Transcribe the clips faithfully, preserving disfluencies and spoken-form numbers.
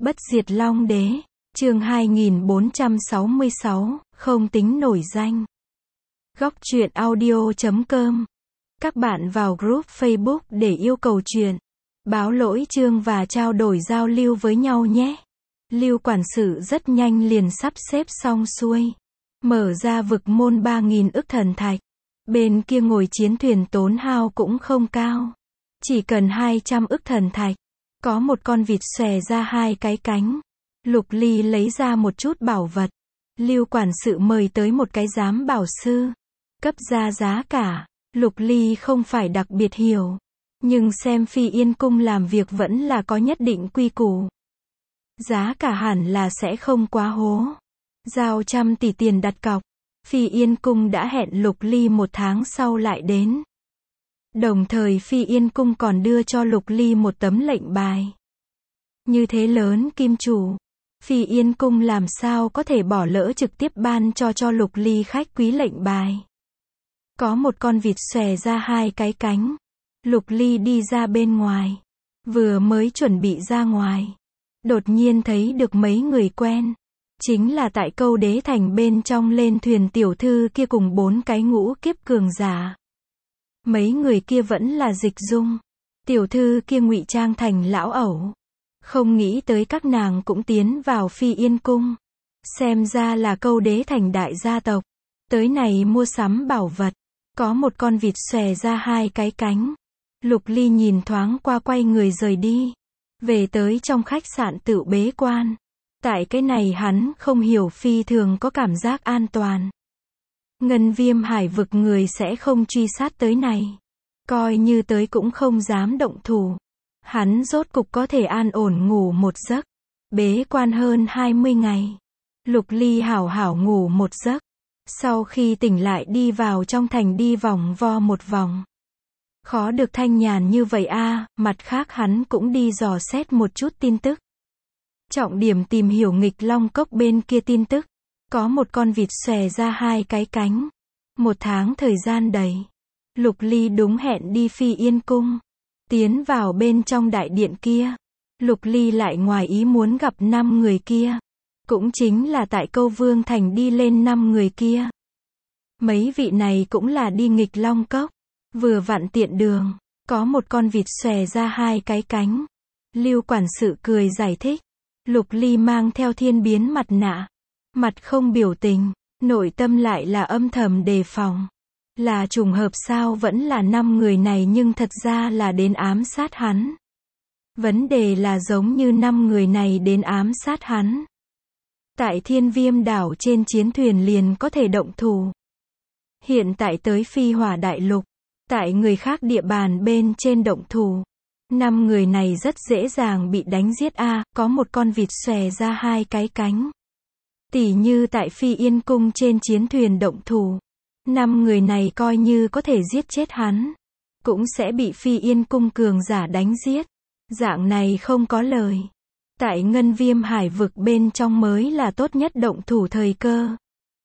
Bất diệt Long Đế, chương hai nghìn bốn trăm sáu mươi sáu, không tính nổi danh. Góc truyện audio chấm com. Các bạn vào group Facebook để yêu cầu truyện, báo lỗi chương và trao đổi giao lưu với nhau nhé. Lưu quản sự rất nhanh liền sắp xếp xong xuôi. Mở ra vực môn ba nghìn ức thần thạch. Bên kia ngồi chiến thuyền tốn hao cũng không cao. Chỉ cần hai trăm ức thần thạch. Có một con vịt xòe ra hai cái cánh. Lục Ly lấy ra một chút bảo vật. Lưu quản sự mời tới một cái giám bảo sư. Cấp ra giá cả. Lục Ly không phải đặc biệt hiểu. Nhưng xem Phi Yên Cung làm việc vẫn là có nhất định quy củ. Giá cả hẳn là sẽ không quá hố. Giao trăm tỷ tiền đặt cọc. Phi Yên Cung đã hẹn Lục Ly một tháng sau lại đến. Đồng thời Phi Yên Cung còn đưa cho Lục Ly một tấm lệnh bài. Như thế lớn kim chủ. Phi Yên Cung làm sao có thể bỏ lỡ trực tiếp ban cho cho Lục Ly khách quý lệnh bài. Có một con vịt xòe ra hai cái cánh. Lục Ly đi ra bên ngoài. Vừa mới chuẩn bị ra ngoài. Đột nhiên thấy được mấy người quen. Chính là tại Câu Đế Thành bên trong lên thuyền tiểu thư kia cùng bốn cái ngũ kiếp cường giả. Mấy người kia vẫn là Dịch Dung. Tiểu thư kia ngụy trang thành lão ẩu. Không nghĩ tới các nàng cũng tiến vào Phi Yên Cung. Xem ra là Câu Đế Thành đại gia tộc. Tới này mua sắm bảo vật. Có một con vịt xòe ra hai cái cánh. Lục Ly nhìn thoáng qua quay người rời đi. Về tới trong khách sạn tự bế quan. Tại cái này hắn không hiểu phi thường có cảm giác an toàn. Ngân Viêm Hải vực người sẽ không truy sát tới này. Coi như tới cũng không dám động thủ. Hắn rốt cục có thể an ổn ngủ một giấc. Bế quan hơn hai mươi ngày. Lục Ly hảo hảo ngủ một giấc. Sau khi tỉnh lại đi vào trong thành đi vòng vo một vòng. Khó được thanh nhàn như vậy a, à, mặt khác hắn cũng đi dò xét một chút tin tức. Trọng điểm tìm hiểu nghịch long cốc bên kia tin tức. Có một con vịt xòe ra hai cái cánh. Một tháng thời gian đầy. Lục Ly đúng hẹn đi Phi Yên Cung. Tiến vào bên trong đại điện kia. Lục Ly lại ngoài ý muốn gặp năm người kia. Cũng chính là tại Câu Vương Thành đi lên năm người kia. Mấy vị này cũng là đi nghịch long cốc. Vừa vặn tiện đường. Có một con vịt xòe ra hai cái cánh. Lưu quản sự cười giải thích. Lục Ly mang theo thiên biến mặt nạ. Mặt không biểu tình. Nội tâm lại là âm thầm đề phòng. Là trùng hợp sao vẫn là năm người này nhưng thật ra là đến ám sát hắn. Vấn đề là giống như năm người này đến ám sát hắn. Tại Thiên Viêm đảo trên chiến thuyền liền có thể động thủ. Hiện tại tới Phi Hỏa Đại Lục. Tại người khác địa bàn bên trên động thủ. Năm người này rất dễ dàng bị đánh giết a, à, có một con vịt xòe ra hai cái cánh. Tỉ như tại Phi Yên Cung trên chiến thuyền động thủ. Năm người này coi như có thể giết chết hắn. Cũng sẽ bị Phi Yên Cung cường giả đánh giết. Dạng này không có lời. Tại Ngân Viêm Hải vực bên trong mới là tốt nhất động thủ thời cơ.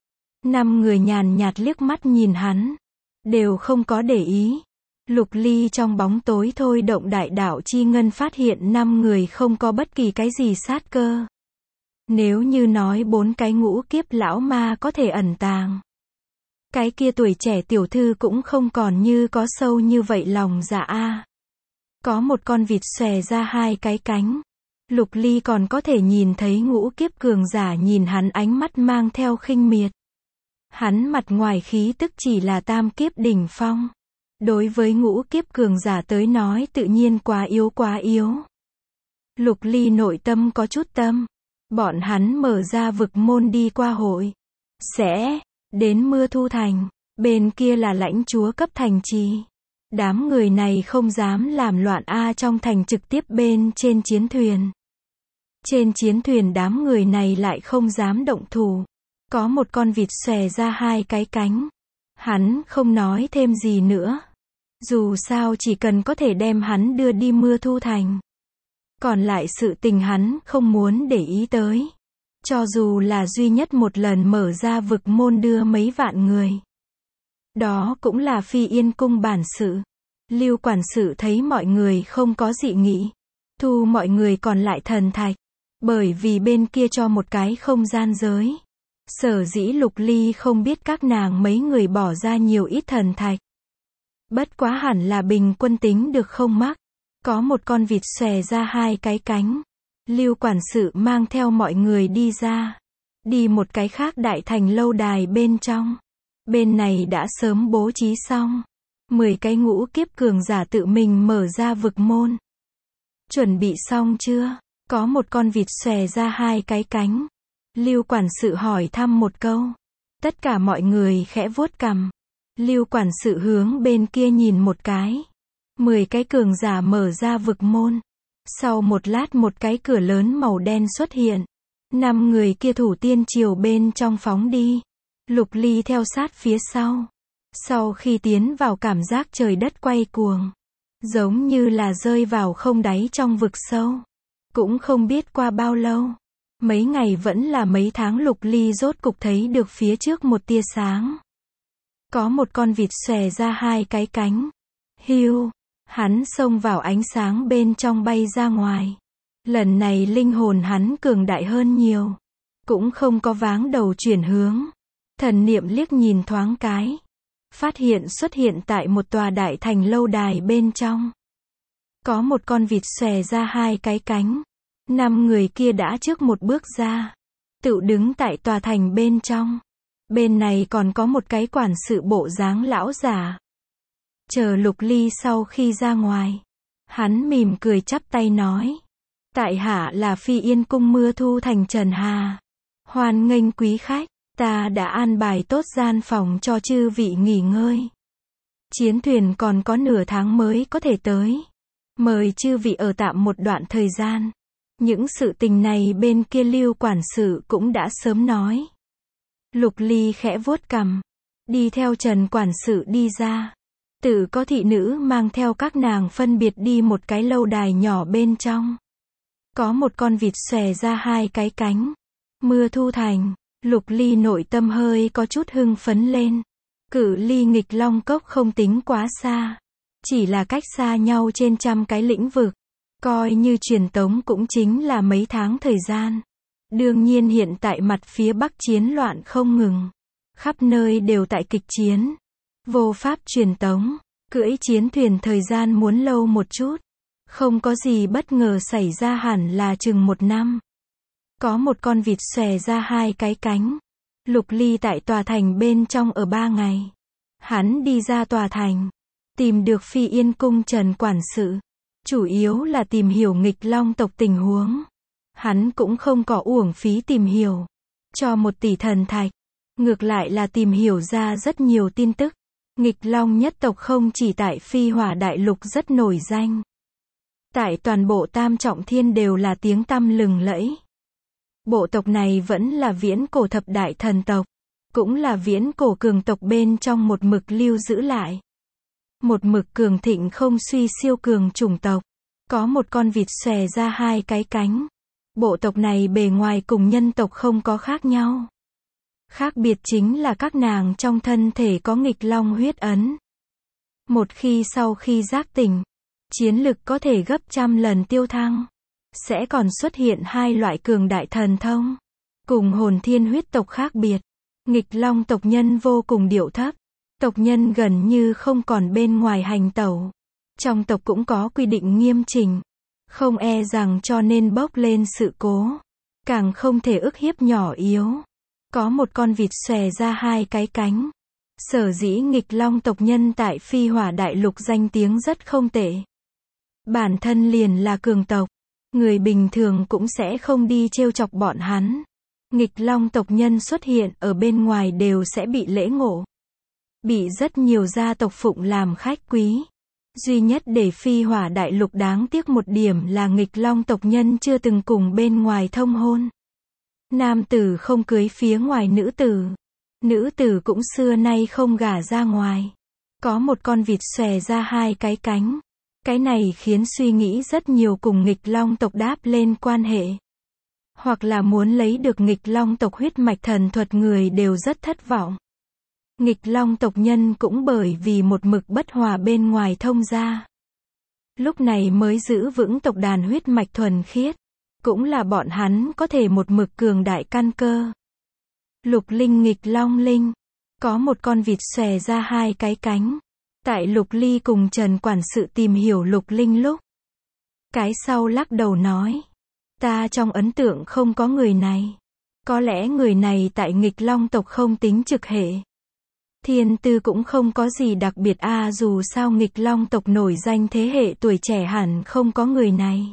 Năm người nhàn nhạt liếc mắt nhìn hắn. Đều không có để ý. Lục Ly trong bóng tối thôi động đại đạo chi ngân phát hiện năm người không có bất kỳ cái gì sát cơ. Nếu như nói bốn cái ngũ kiếp lão ma có thể ẩn tàng. Cái kia tuổi trẻ tiểu thư cũng không còn như có sâu như vậy lòng dạ a. Có một con vịt xòe ra hai cái cánh. Lục Ly còn có thể nhìn thấy ngũ kiếp cường giả nhìn hắn ánh mắt mang theo khinh miệt. Hắn mặt ngoài khí tức chỉ là tam kiếp đỉnh phong. Đối với ngũ kiếp cường giả tới nói tự nhiên quá yếu quá yếu. Lục Ly nội tâm có chút tâm. Bọn hắn mở ra vực môn đi qua hội. Sẽ đến Mưa Thu Thành. Bên kia là lãnh chúa cấp thành trì. Đám người này không dám làm loạn a trong thành trực tiếp bên trên chiến thuyền. Trên chiến thuyền đám người này lại không dám động thủ. Có một con vịt xòe ra hai cái cánh. Hắn không nói thêm gì nữa. Dù sao chỉ cần có thể đem hắn đưa đi Mưa Thu Thành. Còn lại sự tình hắn không muốn để ý tới. Cho dù là duy nhất một lần mở ra vực môn đưa mấy vạn người. Đó cũng là Phi Yên Cung bản sự. Lưu quản sự thấy mọi người không có dị nghị. Thu mọi người còn lại thần thạch. Bởi vì bên kia cho một cái không gian giới. Sở dĩ Lục Ly không biết các nàng mấy người bỏ ra nhiều ít thần thạch. Bất quá hẳn là bình quân tính được không mắc. Có một con vịt xòe ra hai cái cánh. Lưu quản sự mang theo mọi người đi ra. Đi một cái khác đại thành lâu đài bên trong. Bên này đã sớm bố trí xong. Mười cái ngũ kiếp cường giả tự mình mở ra vực môn. Chuẩn bị xong chưa? Có một con vịt xòe ra hai cái cánh. Lưu quản sự hỏi thăm một câu. Tất cả mọi người khẽ vuốt cằm. Lưu quản sự hướng bên kia nhìn một cái. Mười cái cường giả mở ra vực môn. Sau một lát một cái cửa lớn màu đen xuất hiện. Năm người kia thủ tiên triều bên trong phóng đi. Lục Ly theo sát phía sau. Sau khi tiến vào cảm giác trời đất quay cuồng. Giống như là rơi vào không đáy trong vực sâu. Cũng không biết qua bao lâu. Mấy ngày vẫn là mấy tháng Lục Ly rốt cục thấy được phía trước một tia sáng. Có một con vịt xòe ra hai cái cánh. Hiu, hắn xông vào ánh sáng bên trong bay ra ngoài. Lần này linh hồn hắn cường đại hơn nhiều. Cũng không có váng đầu chuyển hướng. Thần niệm liếc nhìn thoáng cái. Phát hiện xuất hiện tại một tòa đại thành lâu đài bên trong. Có một con vịt xòe ra hai cái cánh. Năm người kia đã trước một bước ra. Tự đứng tại tòa thành bên trong. Bên này còn có một cái quản sự bộ dáng lão già. Chờ Lục Ly sau khi ra ngoài. Hắn mỉm cười chắp tay nói. Tại hạ là Phi Yên cung Mưa Thu Thành Trần Hà. Hoan nghênh quý khách. Ta đã an bài tốt gian phòng cho chư vị nghỉ ngơi. Chiến thuyền còn có nửa tháng mới có thể tới. Mời chư vị ở tạm một đoạn thời gian. Những sự tình này bên kia Lưu quản sự cũng đã sớm nói. Lục Ly khẽ vuốt cằm. Đi theo Trần quản sự đi ra. Tự có thị nữ mang theo các nàng phân biệt đi một cái lâu đài nhỏ bên trong. Có một con vịt xòe ra hai cái cánh. Mưa Thu Thành. Lục Ly nội tâm hơi có chút hưng phấn lên. Cự ly nghịch long cốc không tính quá xa. Chỉ là cách xa nhau trên trăm cái lĩnh vực. Coi như truyền tống cũng chính là mấy tháng thời gian. Đương nhiên hiện tại mặt phía bắc chiến loạn không ngừng. Khắp nơi đều tại kịch chiến. Vô pháp truyền tống. Cưỡi chiến thuyền thời gian muốn lâu một chút. Không có gì bất ngờ xảy ra hẳn là chừng một năm. Có một con vịt xòe ra hai cái cánh. Lục Ly tại tòa thành bên trong ở ba ngày. Hắn đi ra tòa thành. Tìm được Phi Yên cung Trần quản sự. Chủ yếu là tìm hiểu nghịch long tộc tình huống. Hắn cũng không có uổng phí tìm hiểu. Cho một tỷ thần thạch. Ngược lại là tìm hiểu ra rất nhiều tin tức. Nghịch long nhất tộc không chỉ tại Phi Hỏa Đại Lục rất nổi danh. Tại toàn bộ Tam Trọng Thiên đều là tiếng tăm lừng lẫy. Bộ tộc này vẫn là viễn cổ thập đại thần tộc. Cũng là viễn cổ cường tộc bên trong một mực lưu giữ lại. Một mực cường thịnh không suy siêu cường chủng tộc. Có một con vịt xòe ra hai cái cánh. Bộ tộc này bề ngoài cùng nhân tộc không có khác nhau. Khác biệt chính là các nàng trong thân thể có nghịch long huyết ấn. Một khi sau khi giác tỉnh, chiến lực có thể gấp trăm lần tiêu thăng. Sẽ còn xuất hiện hai loại cường đại thần thông. Cùng hồn thiên huyết tộc khác biệt. Nghịch long tộc nhân vô cùng điệu thấp. Tộc nhân gần như không còn bên ngoài hành tẩu. Trong tộc cũng có quy định nghiêm chỉnh. Không e rằng cho nên bốc lên sự cố. Càng không thể ức hiếp nhỏ yếu. Có một con vịt xòe ra hai cái cánh. Sở dĩ nghịch long tộc nhân tại Phi Hỏa Đại Lục danh tiếng rất không tệ. Bản thân liền là cường tộc. Người bình thường cũng sẽ không đi trêu chọc bọn hắn. Nghịch long tộc nhân xuất hiện ở bên ngoài đều sẽ bị lễ ngộ. Bị rất nhiều gia tộc phụng làm khách quý. Duy nhất để Phi Hỏa Đại Lục đáng tiếc một điểm là nghịch long tộc nhân chưa từng cùng bên ngoài thông hôn. Nam tử không cưới phía ngoài nữ tử. Nữ tử cũng xưa nay không gả ra ngoài. Có một con vịt xòe ra hai cái cánh. Cái này khiến suy nghĩ rất nhiều cùng nghịch long tộc đáp lên quan hệ. Hoặc là muốn lấy được nghịch long tộc huyết mạch thần thuật người đều rất thất vọng. Nghịch long tộc nhân cũng bởi vì một mực bất hòa bên ngoài thông gia. Lúc này mới giữ vững tộc đàn huyết mạch thuần khiết. cũng là bọn hắn có thể một mực cường đại căn cơ. Lục Linh nghịch long linh. Có một con vịt xòe ra hai cái cánh. Tại Lục Ly cùng Trần quản sự tìm hiểu Lục Linh lúc. Cái sau lắc đầu nói. Ta trong ấn tượng không có người này. Có lẽ người này tại nghịch long tộc không tính trực hệ. Thiên tư cũng không có gì đặc biệt a à, dù sao nghịch long tộc nổi danh thế hệ tuổi trẻ hẳn không có người này.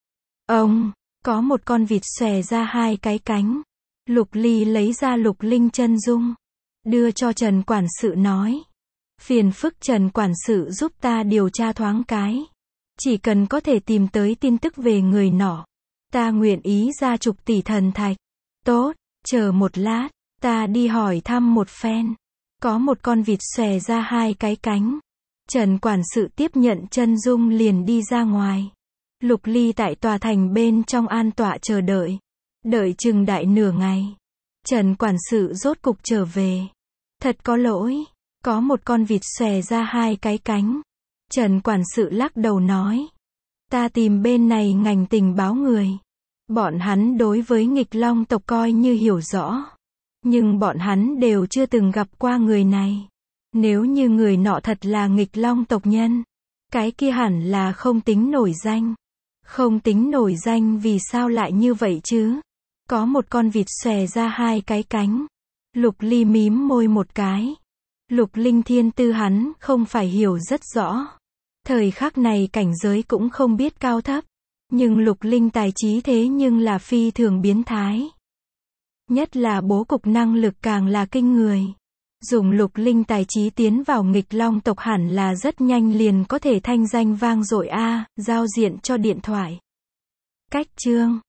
Ông, có một con vịt xòe ra hai cái cánh. Lục Ly lấy ra Lục Linh chân dung. Đưa cho Trần quản sự nói. Phiền phức Trần quản sự giúp ta điều tra thoáng cái. Chỉ cần có thể tìm tới tin tức về người nọ. Ta nguyện ý ra chục tỷ thần thạch. Tốt, chờ một lát, ta đi hỏi thăm một phen. Có một con vịt xòe ra hai cái cánh. Trần quản sự tiếp nhận chân dung liền đi ra ngoài. Lục Ly tại tòa thành bên trong an tọa chờ đợi. Đợi chừng đại nửa ngày. Trần quản sự rốt cục trở về. Thật có lỗi, có một con vịt xòe ra hai cái cánh. Trần quản sự lắc đầu nói. Ta tìm bên này ngành tình báo người. Bọn hắn đối với nghịch long tộc coi như hiểu rõ. Nhưng bọn hắn đều chưa từng gặp qua người này. Nếu như người nọ thật là nghịch long tộc nhân, cái kia hẳn là không tính nổi danh. Không tính nổi danh vì sao lại như vậy chứ? Có một con vịt xòe ra hai cái cánh. Lục Ly mím môi một cái. Lục Linh thiên tư hắn không phải hiểu rất rõ. Thời khắc này cảnh giới cũng không biết cao thấp. Nhưng Lục Linh tài trí thế nhưng là phi thường biến thái. Nhất là bố cục năng lực càng là kinh người. Dùng Lục Linh tài trí tiến vào nghịch long tộc hẳn là rất nhanh liền có thể thanh danh vang dội a, giao diện cho điện thoại. Cách chương